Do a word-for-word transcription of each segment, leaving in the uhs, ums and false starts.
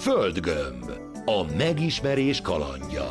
Földgömb. A megismerés kalandja.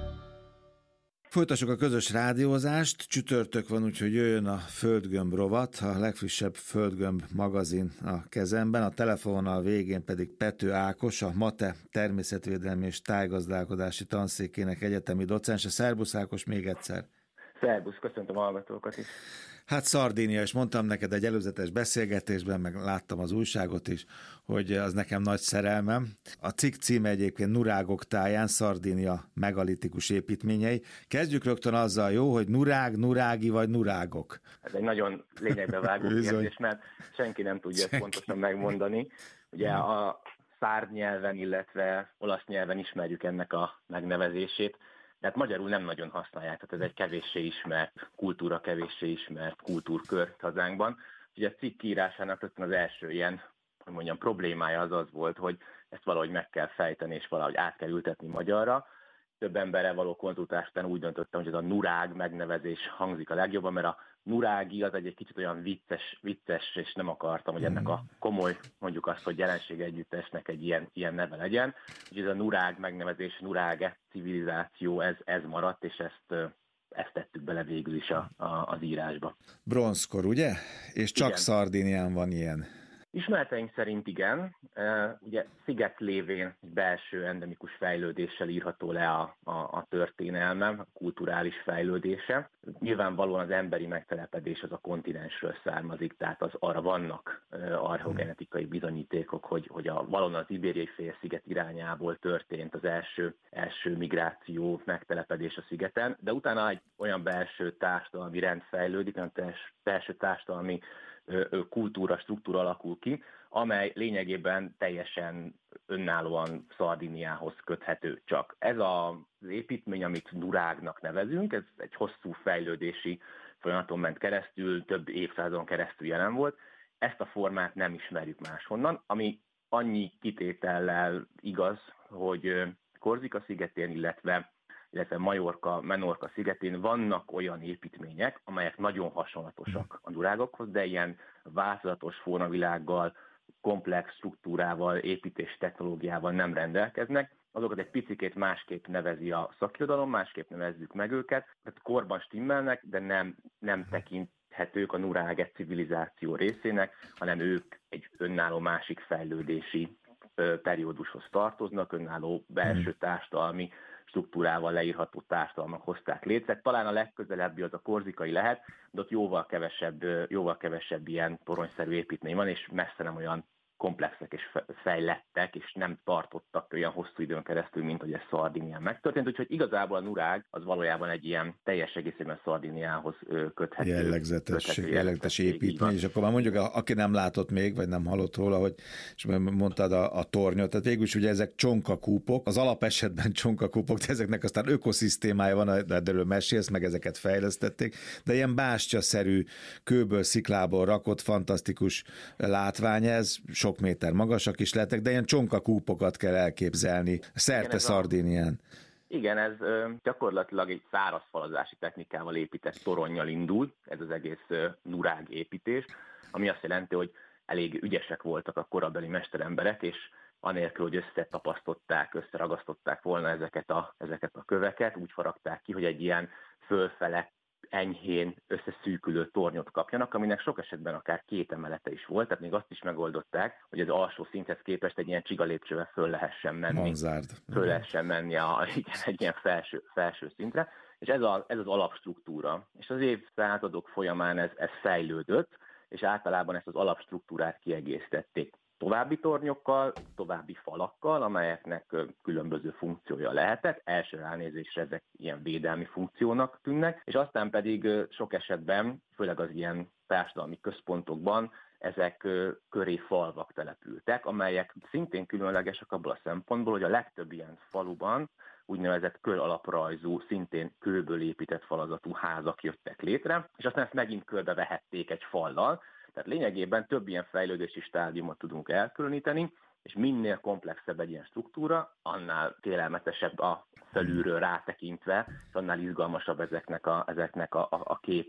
Folytassuk a közös rádiózást. Csütörtök van, úgyhogy jöjjön a Földgömb rovat, a legfrissebb Földgömb magazin a kezemben. A telefonnal végén pedig Pető Ákos, a MATE természetvédelmi és tájgazdálkodási tanszékének egyetemi docense. Szerbusz Ákos, még egyszer. Szerbusz, köszöntöm a hallgatókat is. Hát Szardínia, és mondtam neked egy előzetes beszélgetésben, meg láttam az újságot is, hogy az nekem nagy szerelmem. A cikk címe egyébként Nurágok táján, Szardínia megalitikus építményei. Kezdjük rögtön azzal, jó, hogy nurág, nurági vagy nurágok. Ez egy nagyon lényegbe vágó kérdés, mert senki nem tudja senki. ezt pontosan megmondani. Ugye a szárd nyelven, illetve olasz nyelven ismerjük ennek a megnevezését, de hát magyarul nem nagyon használják, tehát ez egy kevéssé ismert kultúra, kevéssé ismert kultúrkör hazánkban. Ugye a cikk írásának rögtön az első ilyen, hogy mondjam, problémája az az volt, hogy ezt valahogy meg kell fejteni, és valahogy át kell ültetni magyarra. Több emberrel való konzultás után úgy döntöttem, hogy ez a nurág megnevezés hangzik a legjobban, mert a nurági az egy, egy kicsit olyan vicces, vicces, és nem akartam, hogy ennek a komoly, mondjuk azt, hogy jelenség együttesnek egy ilyen, ilyen neve legyen. Úgyhogy ez a nurág megnevezés, nurág civilizáció, ez, ez maradt, és ezt, ezt tettük bele végül is a, a, az írásba. Bronzkor, ugye? És csak igen. Szardínián van ilyen. Ismereteink szerint igen, ugye sziget lévén belső endemikus fejlődéssel írható le a, a, a történelme, a kulturális fejlődése. Nyilvánvalóan az emberi megtelepedés az a kontinensről származik, tehát az arra vannak archeogenetikai bizonyítékok, hogy, hogy a, valóban az ibériai félsziget irányából történt az első, első migráció, megtelepedés a szigeten, de utána egy olyan belső társadalmi rend fejlődik, olyan belső társadalmi kultúra, struktúra alakul ki, amely lényegében teljesen önállóan Szardíniához köthető csak. Ez az építmény, amit nurágnak nevezünk, ez egy hosszú fejlődési folyamaton ment keresztül, több évszázadon keresztül jelen volt. Ezt a formát nem ismerjük máshonnan, ami annyi kitétellel igaz, hogy Korzika szigetén, illetve illetve Majorka, Menorca szigetén vannak olyan építmények, amelyek nagyon hasonlatosak a nurágokhoz, de ilyen változatos formavilággal, komplex struktúrával, építés technológiával nem rendelkeznek. Azokat egy picikét másképp nevezi a szakirodalom, másképp nevezzük meg őket. Tehát korban stimmelnek, de nem, nem tekinthetők a nurág civilizáció részének, hanem ők egy önálló másik fejlődési periódushoz tartoznak, önálló belső társadalmi struktúrával leírható társadalmak hozták létre. Talán a legközelebbi az a korzikai lehet, de ott jóval kevesebb, jóval kevesebb ilyen toronyszerű építmény van, és messze nem olyan komplexek és fejlettek, és nem tartottak olyan hosszú időn keresztül, mint hogy ez Szardínián megtörtént. Úgyhogy igazából a nurág az valójában egy ilyen teljes egészében Szardíniához köthető. Jellegzetes, köthető jellegzetes építmény, és akkor már mondjuk, aki nem látott még, vagy nem hallott róla, hogy és mondtad a, a tornyot, tehát végül is ugye ezek csonkakúpok, az alapesetben csonkakúpok, de ezeknek aztán ökoszisztémája van, de erről mesélsz, meg ezeket fejlesztették, de ilyen bástyaszerű, kőből, sziklából rakott fantasztikus látvány ez, sok méter magasak is lehetnek, de ilyen csonkakúpokat kell elképzelni szerte Szardínián. Igen, ez ö, gyakorlatilag egy szárazfalazási technikával épített toronnyal indul, ez az egész ö, nurág építés, ami azt jelenti, hogy elég ügyesek voltak a korabeli mesteremberek, és anélkül, hogy összetapasztották, összeragasztották volna ezeket a, ezeket a köveket, úgy faragták ki, hogy egy ilyen fölfele enyhén összeszűkülő tornyot kapjanak, aminek sok esetben akár két emelete is volt, tehát még azt is megoldották, hogy az alsó szinthez képest egy ilyen csiga lépcsővel föl lehessen menni. Manzárd. Föl lehessen menni a, igen, egy ilyen felső, felső szintre, és ez, a, ez az alapstruktúra. És az évszázadok folyamán ez, ez fejlődött, és általában ezt az alapstruktúrát kiegészítették további tornyokkal, további falakkal, amelyeknek különböző funkciója lehetett. Első ránézésre ezek ilyen védelmi funkciónak tűnnek, és aztán pedig sok esetben, főleg az ilyen társadalmi központokban ezek köré falvak települtek, amelyek szintén különlegesek abból a szempontból, hogy a legtöbb ilyen faluban úgynevezett kör alaprajzú, szintén kőből épített falazatú házak jöttek létre, és aztán ezt megint körbevehették egy fallal. Tehát lényegében több ilyen fejlődési stádiumot tudunk elkülöníteni, és minél komplexebb egy ilyen struktúra, annál kélelmetesebb a felülről rátekintve, és annál izgalmasabb ezeknek a, ezeknek a, a, a képe,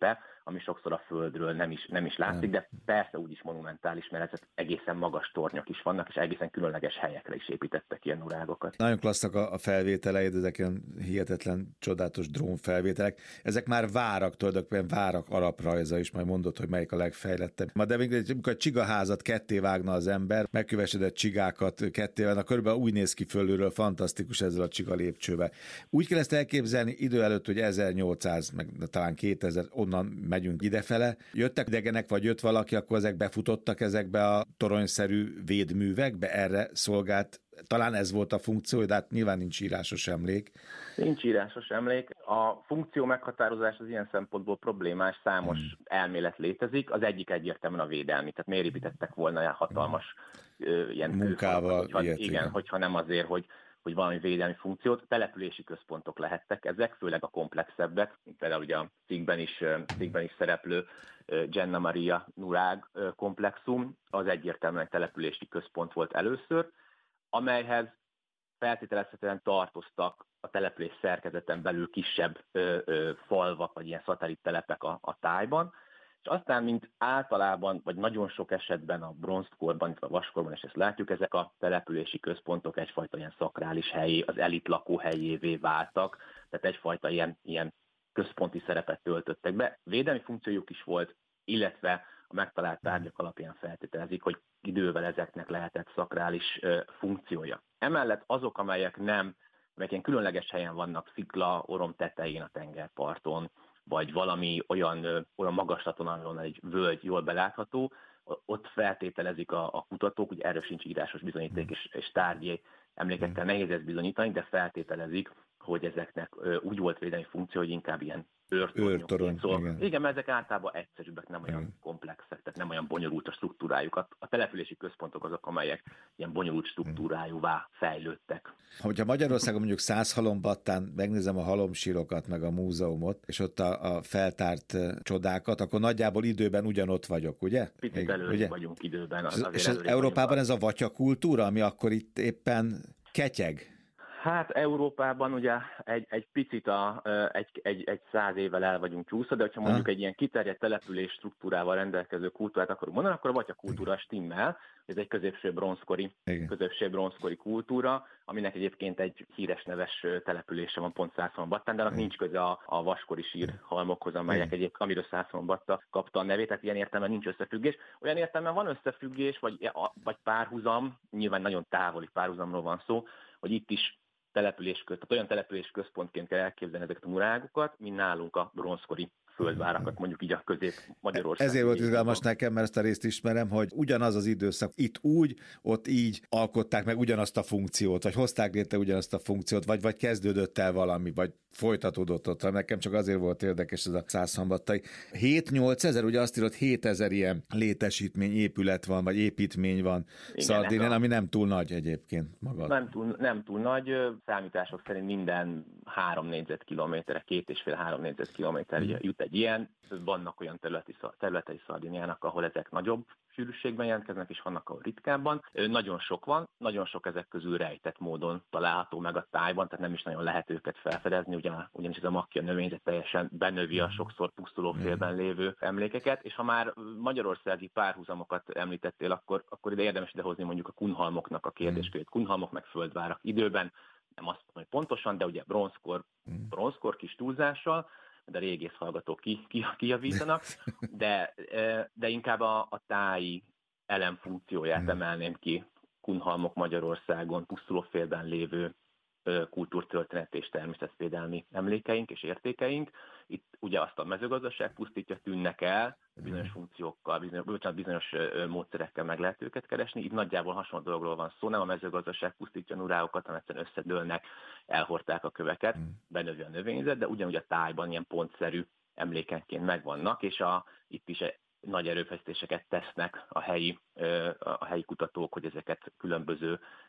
ami sokszor a földről nem is, nem is látszik, de persze úgy is monumentális, mert ezek egészen magas tornyok is vannak, és egészen különleges helyekre is építettek ilyen nurágokat. Nagyon klasszak a felvételeid, ezek ilyen hihetetlen, csodálatos drónfelvételek. Ezek már várak, tulajdonképpen várak alaprajza is, majd mondod, hogy melyik a legfejlettebb. Ma de amikor a csigaházat ketté vágna az ember, megkövesedett csigákat ketté vágna, körülbelül úgy néz ki fölülről, fantasztikus ezzel a csiga lépcsővel. Úgy kell ezt elképzelni idő előtt, hogy ezernyolcszáz, meg talán kétezer, onnan megyünk idefele. Jöttek idegenek, vagy jött valaki, akkor ezek befutottak ezekbe a toronyszerű védművekbe, erre szolgált. Talán ez volt a funkció, de hát nyilván nincs írásos emlék. Nincs írásos emlék. A funkció meghatározás az ilyen szempontból problémás, számos hmm. elmélet létezik. Az egyik egyértelműen a védelmi. Tehát miért építettek volna ilyen hatalmas hmm. ilyen munkával, hogyha, ilyet, igen, igen, hogyha nem azért, hogy hogy valami védelmi funkciót, települési központok lehettek ezek, főleg a komplexebbek, mint például ugye a cikkben is, cikkben is szereplő Genna Maria Nurag komplexum, az egyértelműen települési központ volt először, amelyhez feltételezhetően tartoztak a település szerkezeten belül kisebb ö, ö, falvak, vagy ilyen szatellittelepek a, a tájban, és aztán, mint általában, vagy nagyon sok esetben a bronzkorban, a vaskorban, és ezt látjuk, ezek a települési központok egyfajta ilyen szakrális helyé, az elit lakóhelyévé váltak, tehát egyfajta ilyen, ilyen központi szerepet töltöttek be. Védelmi funkciójuk is volt, illetve a megtalált tárgyak alapján feltételezik, hogy idővel ezeknek lehetett szakrális ö, funkciója. Emellett azok, amelyek nem, amelyek ilyen különleges helyen vannak, szikla, orom tetején a tengerparton, vagy valami olyan, olyan magaslaton, ahol egy völgy jól belátható, ott feltételezik a, a kutatók, ugye erről sincs írásos bizonyíték és, és tárgyi emlékekkel nehéz ezt bizonyítani, de feltételezik, hogy ezeknek úgy volt védelmi funkció, hogy inkább ilyen őrtornyok. Szóval, igen. igen, mert ezek általában egyszerűbbek, nem olyan igen. komplexek, tehát nem olyan bonyolult a struktúrájuk. A, a települési központok azok, amelyek ilyen bonyolult struktúrájúvá fejlődtek. Hogyha Magyarországon mondjuk száz halombattán megnézem a halomsírokat, meg a múzeumot, és ott a, a feltárt csodákat, akkor nagyjából időben ugyanott vagyok, ugye? Picit előtt vagyunk időben. Az, és az Európában ez a vatyakultúra, ami akkor itt éppen ketyeg? Hát Európában ugye egy, egy picit a, egy, egy, egy száz évvel el vagyunk csúszva, de hogyha mondjuk ha? egy ilyen kiterjedt település struktúrával rendelkező kultúrát akarunk mondani, akkor a vatyakultúra stimmel. Ez egy középső bronzkori, középső bronzkori kultúra, aminek egyébként egy híres neves települése van pont Szászhalombattán, de annak nincs köze a, a vaskori sírhalmokhoz, amelyek egyébként, amiről Szászhalombatta kapta a nevét, tehát ilyen értelemben nincs összefüggés. Olyan értelemben van összefüggés, vagy, vagy párhuzam, nyilván nagyon távoli párhuzamról van szó, hogy itt is település köz, tehát olyan település központként kell elképzelni ezeket a nurágokat, mint nálunk a bronzkori földvárakat, mondjuk így a Közép-Magyarország. Ezért volt izgalmas nekem, mert ezt a részt ismerem, hogy ugyanaz az időszak, itt úgy, ott így alkották meg ugyanazt a funkciót, vagy hozták létre ugyanazt a funkciót, vagy, vagy kezdődött el valami, vagy folytatódott ott. Nekem csak azért volt érdekes ez a Szászhalombattai. hét-nyolc ezer, ugye azt írott, hétezer ilyen létesítmény, épület van, vagy építmény van Szardinén, ami nem túl nagy egyébként magad. Nem túl, nem túl nagy, számítások szerint minden három négyzetkilométerre, két és fél három négyzetkilométer hmm. jut egy ilyen. Vannak olyan területi, területei Szardiniának, ahol ezek nagyobb sűrűségben jelentkeznek, és vannak, ahol ritkábban. Nagyon sok van, nagyon sok ezek közül rejtett módon található meg a tájban, tehát nem is nagyon lehet őket felfedezni, ugyan, ugyanis ez a makkia növényzet teljesen benövi a sokszor pusztuló félben lévő emlékeket, és ha már magyarországi párhuzamokat említettél, akkor, akkor ide érdemes idehozni mondjuk a kunhalmoknak a kérdéskörét. Kunhalmok meg földvárak időben, nem azt mondom, hogy pontosan, de ugye bronzkor, bronzkor kis túlzással, de régész hallgatók ki, ki, kijavítanak, de, de inkább a, a táji elem funkcióját emelném ki. Kunhalmok Magyarországon, pusztulófélben lévő kultúrtörténet és természetvédelmi emlékeink és értékeink. Itt ugye azt a mezőgazdaság pusztítja, tűnnek el, bizonyos funkciókkal, bizonyos, bocsánat, bizonyos módszerekkel meg lehet őket keresni. Itt nagyjából hasonló dologról van szó, nem a mezőgazdaság pusztítja nuráokat, hanem egyszerűen összedőlnek, elhordták a köveket, benövi a növényzet, de ugyanúgy a tájban ilyen pontszerű emlékenként megvannak, és a, itt is nagy erőfeszítéseket tesznek a helyi, a helyi kutatók, hogy ezeket különböző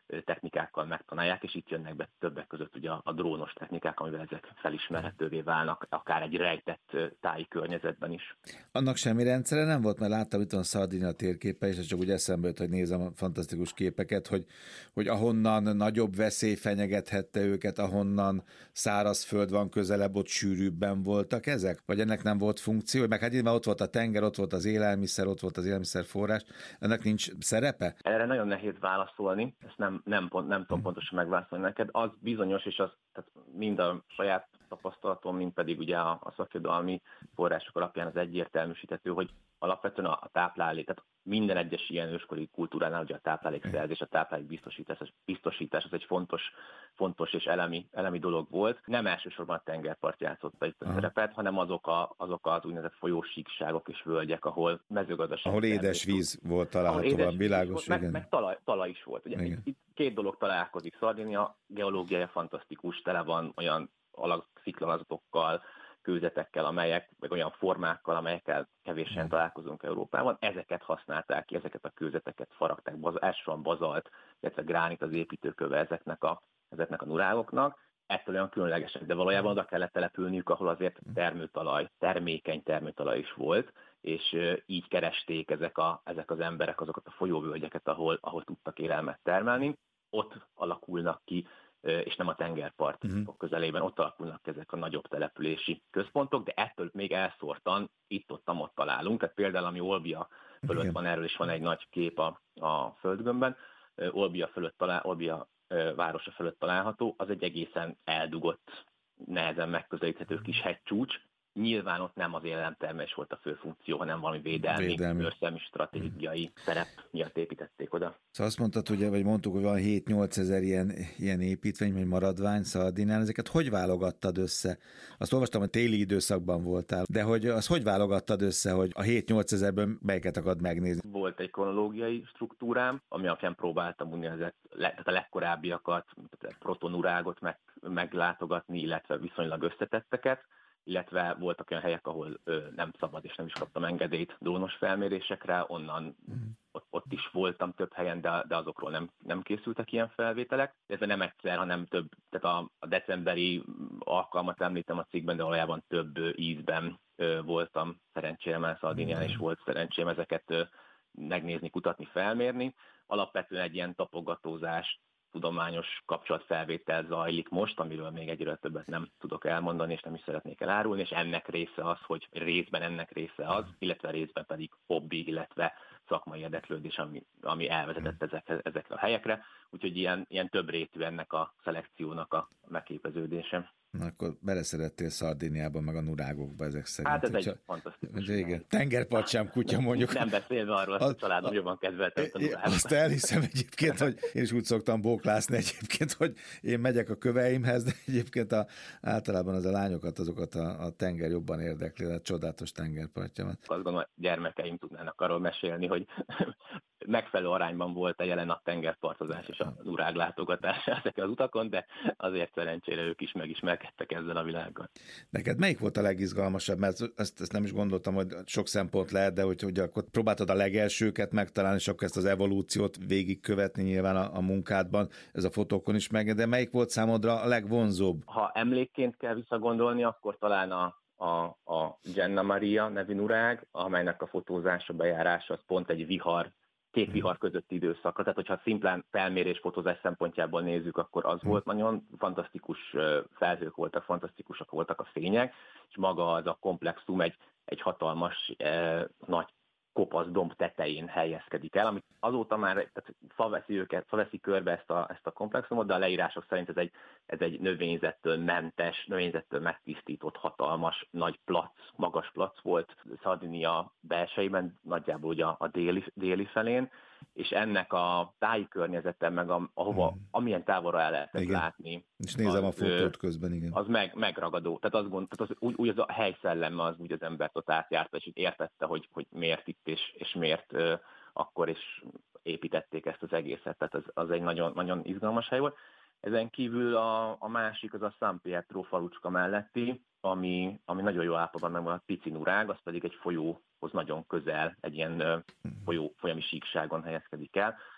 technikákkal megtanálják, és itt jönnek be többek között ugye a, a drónos technikák, amivel ezek felismerhetővé válnak, akár egy rejtett táji környezetben is. Annak semmi rendszere nem volt, mert láttam itt a Szardinia térképe, és csak úgy eszembe jött, hogy nézem a fantasztikus képeket, hogy, hogy ahonnan nagyobb veszély fenyegethette őket, ahonnan szárazföld van közelebb, ott sűrűbben voltak ezek? Vagy ennek nem volt funkció? Meg hát itt ott volt a tenger, ott volt az élelmiszer, ott volt az élelmiszerforrás. Ennek nincs szerepe? Erre nagyon nehéz válaszolni, ezt nem, nem, pont, nem tudom pontosan megválaszolni neked. Az bizonyos, és az tehát mind a saját tapasztalatom, mind pedig ugye a, a szakirodalmi források alapján az egyértelműsíthető, hogy alapvetően a, a táplálék, tehát minden egyes ilyen őskori kultúránál ugye a táplálékszerzés, a táplálék biztosítás, biztosítás az egy fontos, fontos és elemi, elemi dolog volt. Nem elsősorban a tengerpart játszotta itt a Aha. szerepet, hanem azok, a, azok az úgynevezett folyósíkságok és völgyek, ahol mezőgazdaság. Ahol édes víz volt találhatóan, világos. Meg, meg talaj, talaj is volt. Ugye itt, itt két dolog találkozik. Szardinia geológiája fantasztikus, tele van olyan alagsziklazatokkal, kőzetekkel, amelyek, vagy olyan formákkal, amelyekkel kevésen találkozunk Európában. Ezeket használták ki, ezeket a kőzeteket faragták, elsősorban bazalt, illetve gránit az építőköve ezeknek a, ezeknek a nurágoknak. Ettől olyan különlegesek, de valójában oda kellett települniük, ahol azért termőtalaj, termékeny termőtalaj is volt, és így keresték ezek, a, ezek az emberek azokat a folyóvölgyeket, ahol, ahol tudtak élelmet termelni. Ott alakulnak ki, és nem a tengerpart uh-huh. közelében, ott alakulnak ezek a nagyobb települési központok, de ettől még elszórtan itt-ott ott találunk. Tehát például, ami Olbia fölött Igen. van, erről is van egy nagy kép a, a földgömbben, Olbia, fölött talál, Olbia városa fölött található, az egy egészen eldugott, nehezen megközelíthető kis hegycsúcs. Nyilván ott nem az élelemtermelés volt a fő funkció, hanem valami védelmi, védelmi. őrszemi stratégiai hmm. szerep miatt építették oda. Szóval azt mondtad, ugye, vagy mondtuk, hogy van hét-nyolc ezer ilyen, ilyen építmény, vagy maradvány Szardinián, ezeket hogy válogattad össze? Azt olvastam, hogy téli időszakban voltál, de hogy az hogy válogattad össze, hogy a hét-nyolc ezerből melyiket akad megnézni? Volt egy kronológiai struktúrám, ami alapján próbáltam úgynevezett, tehát a legkorábbiakat, a protonurágot meg, meglátogatni, illetve viszonylag összetetteket, illetve voltak olyan helyek, ahol ö, nem szabad, és nem is kaptam engedélyt drónos felmérésekre, onnan mm. ott, ott is voltam több helyen, de, de azokról nem, nem készültek ilyen felvételek. Illetve nem egyszer, hanem több, tehát a, a decemberi alkalmat említem a cikkben, de valójában több ö, ízben ö, voltam szerencsére, már Szardinián is volt szerencsém ezeket ö, megnézni, kutatni, felmérni. Alapvetően egy ilyen tapogatózás, tudományos kapcsolatfelvétel zajlik most, amiről még egyre többet nem tudok elmondani, és nem is szeretnék elárulni, és ennek része az, hogy részben ennek része az, illetve részben pedig hobbi, illetve szakmai érdeklődés, ami, ami elvezetett ezekre, ezekre a helyekre. Úgyhogy ilyen, ilyen több rétű ennek a szelekciónak a megképeződése. Na, akkor beleszerettél Szardiniában, meg a nurágokba ezek szerint. Hát ez egy csak... fantasztikus. Igen. Tengerpart sem kutya, mondjuk. Nem beszélve arról, hogy a családom jobban kedveltem a nurákat. Azt elhiszem egyébként, hogy én is úgy szoktam bóklászni egyébként, hogy én megyek a köveimhez, de egyébként a, általában az a lányokat, azokat a, a tenger jobban érdekli, a csodálatos tengerpartjamat. Azt gondolom, a gyermekeim tudnának arról mesélni, hogy megfelelő arányban volt a jelen a tengerpartozás és a nurág látogatás ezeken az utakon, de azért szerencsére ők is megismerkedtek ezzel a világgal. Neked melyik volt a legizgalmasabb? Mert ezt, ezt nem is gondoltam, hogy sok szempont lehet, de hogy, hogy akkor próbáltad a legelsőket megtalálni, és akkor ezt az evolúciót végigkövetni nyilván a, a munkádban, ez a fotókon is meg, de melyik volt számodra a legvonzóbb? Ha emlékként kell visszagondolni, akkor talán a A, a Genna Maria nevű nurág, amelynek a fotózása, bejárása az pont egy vihar, két vihar közötti időszakra. Tehát, hogyha szimplán felmérés fotózás szempontjából nézzük, akkor az volt nagyon fantasztikus felhők voltak, fantasztikusak voltak a fények, és maga az a komplexum egy, egy hatalmas, eh, nagy kopasz domb tetején helyezkedik el, amit azóta már tehát fa veszi őket, fa veszi körbe ezt a, ezt a komplexumot, de a leírások szerint ez egy, ez egy növényzettől mentes, növényzettől megtisztított, hatalmas, nagy plac, magas plac volt Szardinia belsejében, nagyjából ugye a, a déli, déli felén, és ennek a táji környezeten, meg a, ahova, hmm. amilyen távolra el lehetett igen. látni. És nézem az, a fotót közben, igen. Az meg, megragadó. Tehát azt gond, tehát az, úgy, úgy az a helyszelleme az úgy az embert ott átjárta, és értette, hogy, hogy miért itt, és, és miért uh, akkor is építették ezt az egészet. Tehát az, az egy nagyon, nagyon izgalmas hely volt. Ezen kívül a, a másik az a San Pietro falucska melletti, ami, ami nagyon jó állapotban megvan, a pici nurág, az pedig egy folyóhoz nagyon közel, egy ilyen uh, folyó, folyami síkságon helyezkedik el.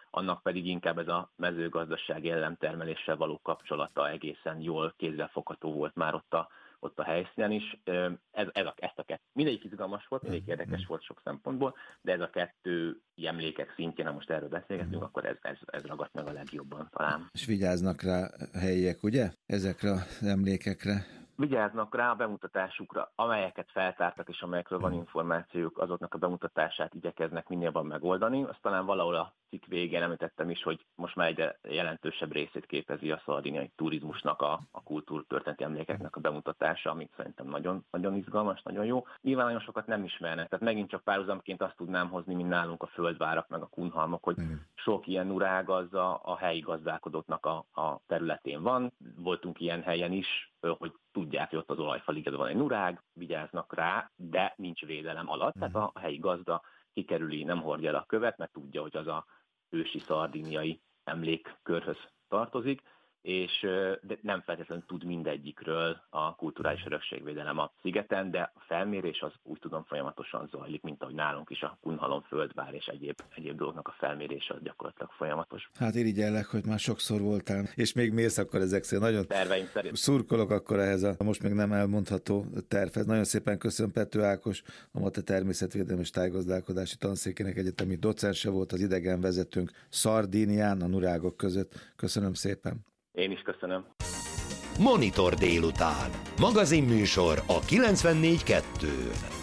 annak pedig inkább ez a mezőgazdasági ellentermeléssel való kapcsolata egészen jól kézzelfogható volt már ott a, ott a helyszínen is. Ez, ez a, ezt a kettő, mindegyik izgalmas volt, mindegyik érdekes volt sok szempontból, de ez a kettő emlékek szintjén, ha most erről beszélgetünk, akkor ez, ez, ez ragadt meg a legjobban talán. És vigyáznak rá helyiek, ugye? Ezekre az emlékekre. Vigyáznak rá a bemutatásukra, amelyeket feltártak és amelyekről van információjuk, azoknak a bemutatását igyekeznek minél jobban megoldani. Azt talán valahol a cikk végén említettem is, hogy most már egyre jelentősebb részét képezi a szardiniai turizmusnak, a, a kultúrtörténeti emlékeknek a bemutatása, amit szerintem nagyon, nagyon izgalmas, nagyon jó. Nyilván nagyon sokat nem ismernek, tehát megint csak párhuzamként azt tudnám hozni, mint nálunk a földvárak meg a kunhalmok, hogy sok ilyen nurág az a, a helyi gazdálkodóknak a, a területén van. Voltunk ilyen helyen is, hogy tudják, hogy ott az olajfaligetben van egy nurág, vigyáznak rá, de nincs védelem alatt, tehát a helyi gazda kikerüli, nem hordja el a követ, mert tudja, hogy az a ősi szardiniai emlékkörhöz tartozik, és de nem feltétlenül tud mindegyikről a kulturális örökségvédelem a szigeten, de a felmérés az úgy tudom folyamatosan zajlik, mint ahogy nálunk is a Kunhalom, Földvár és egyéb, egyéb dolgoknak a felmérése az gyakorlatilag folyamatos. Hát irigyellek, hogy már sokszor voltál, és még mész akkor ezek szerint. Nagyon terveim szerint. Szurkolok akkor ehhez a most még nem elmondható tervhez. Nagyon szépen köszönöm Pető Ákos, a MATE természetvédelmi és tájgazdálkodási tanszékének egyetemi docense volt, az idegenvezetőnk Szardínián, a nurágok között. Köszönöm szépen. Én is köszönöm. Monitor délután. Magazinműsor a kilencvennégy kettőn.